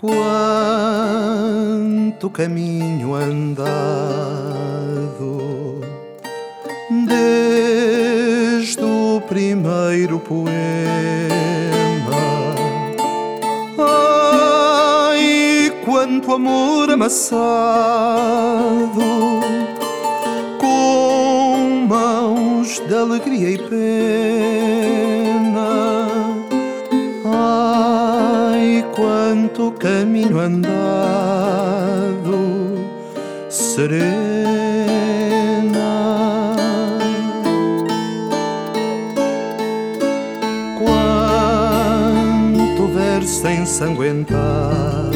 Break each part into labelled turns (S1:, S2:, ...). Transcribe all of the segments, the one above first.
S1: Quanto caminho andado desde o primeiro poema. Ai, quanto amor amassado com mãos de alegria e pena. Ai, quanto caminho andado serena. Quanto verso ensanguentado,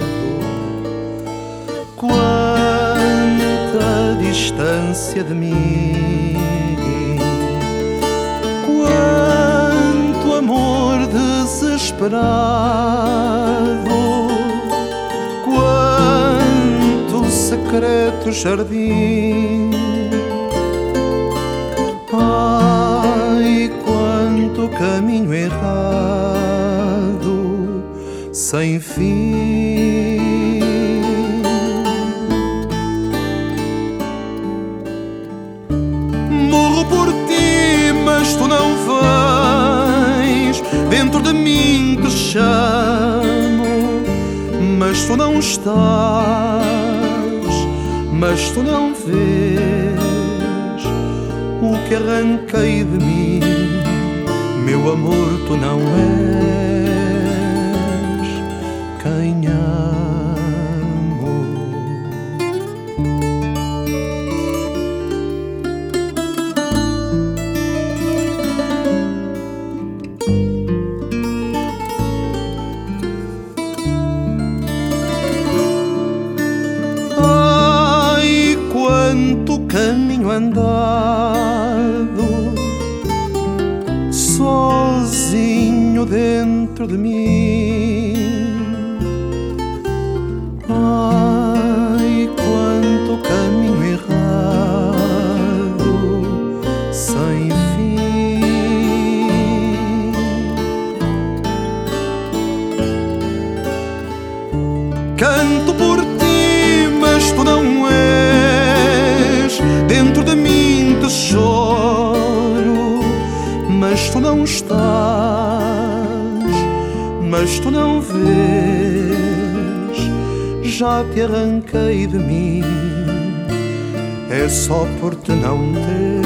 S1: quanta distância de mim, quanto amor desesperado, quanto secreto jardim. Ai, quanto caminho errado sem fim. Morro por ti, mas tu não vens. Dentro de mim te chamo, mas tu não estás, mas tu não vês o que arranquei de mim. Meu amor, tu não és quem amo. Ai, quanto caminho andado sozinho dentro de mim. Ai, quanto caminho errado sem fim. Canto por ti, mas tu não és. Dentro de mim te choro, mas tu não estás, mas tu não vês. Já te arranquei de mim, é só por te não ter.